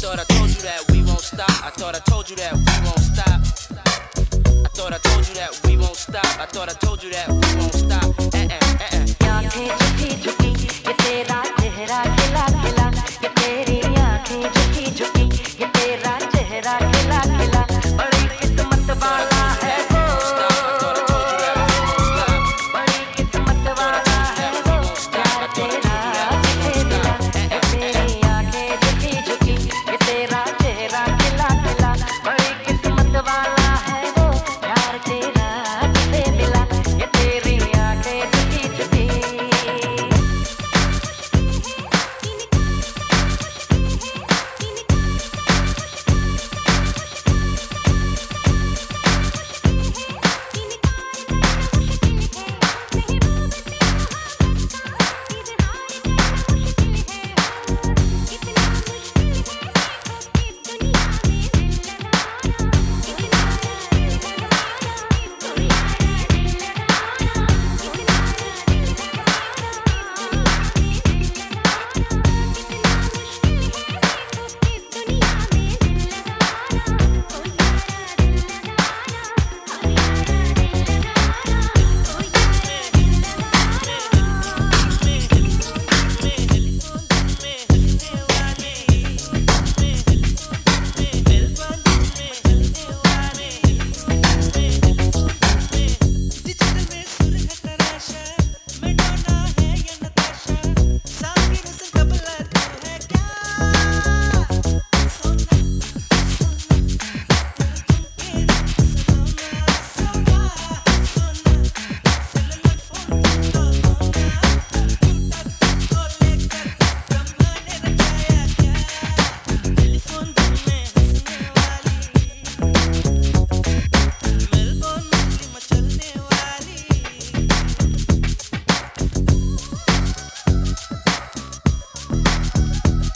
thought I told you that we won't stop. I thought I told you that we won't stop. I thought I told you that we won't stop. I thought I told you that we won't stop. क्या थे झुकी झुकी ये तेरा चेहरा